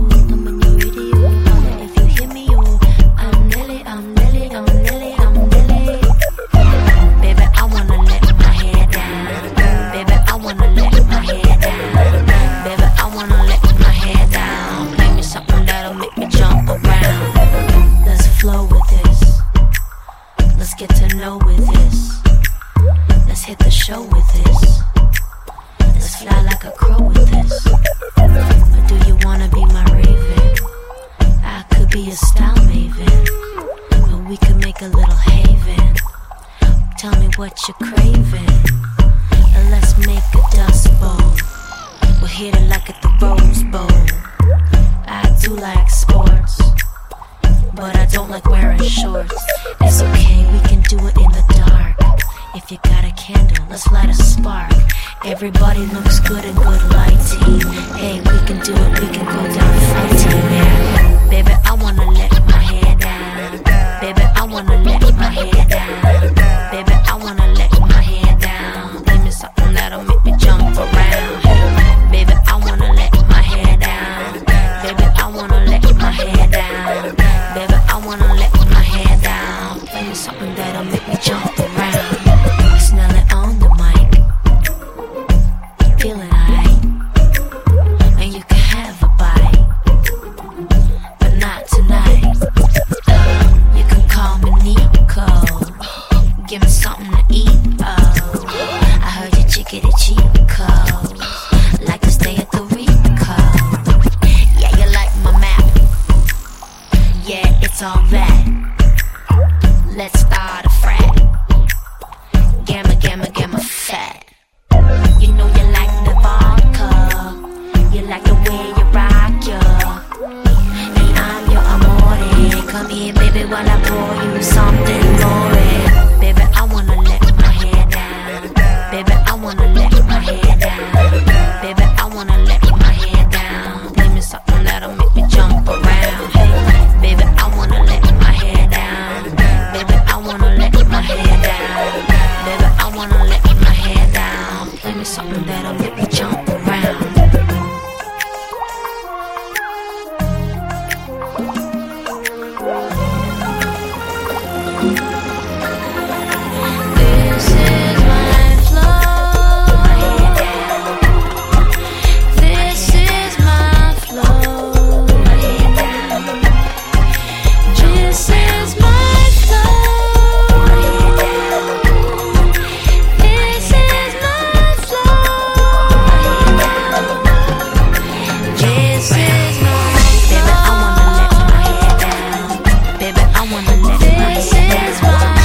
I'm on your radio. Holla if you hear me, yo. I'm Nelly, I'm Nelly, I'm Nelly, I'm Nelly. Baby, I wanna let my hair down. Baby, I wanna let my hair down. Baby, I wanna let my hair down. Play me something that'll make me jump around. Let's flow with this. Let's get to know with this. Let's hit the show with this. Let's fly like a crow with this. Or do you wanna be my raven? I could be a style maven, or we could make a little haven. Tell me what you're craving, and let's make a dust bowl. We'll hit it like at the Rose Bowl. I do like sports, but I don't like wearing shorts. It's okay, we can do it in the dark. If you got a candle, let's light a spark. Everybody looks good in good lighting. Hey, we can do it, we can go down fighting, yeah. Baby, I wanna let my hair down. Baby, I wanna let my hair down. Baby, I wanna let my hair down. Give me something that'll make me jump around. Hey, baby, I wanna let my hair down. Baby, I wanna let my hair down. Baby, I wanna let my hair down. Play me something that'll make me jump around. Snell it on the mic. Feeling alright, and you can have a bite, but not tonight. You can call me Nico. Give me something to eat. Oh, I heard you chickity Chico. Like to stay at the Rico. Yeah, you like my map. Yeah, it's all that. Let's start a frat. Gamma, gamma, gamma, fat. You know you like the vodka. You like the way you rock, yeah. Hey, I'm your amore. Come here, baby, while I pour you something more. Baby, I wanna let my hair down. Baby, I wanna let my hair down. Baby, I wanna let my hair down. Give me something that'll make me jump around. Hey, baby, I wanna let my hair down. Baby, I wanna let my hair down. Baby, I wanna let my hair down. Play me something that'll make me jump around. This is my flow. This is my flow. This is my flow. This is my flow. This is my. Baby, I wanna let my hair down. Baby, I wanna let my hair down. This is my.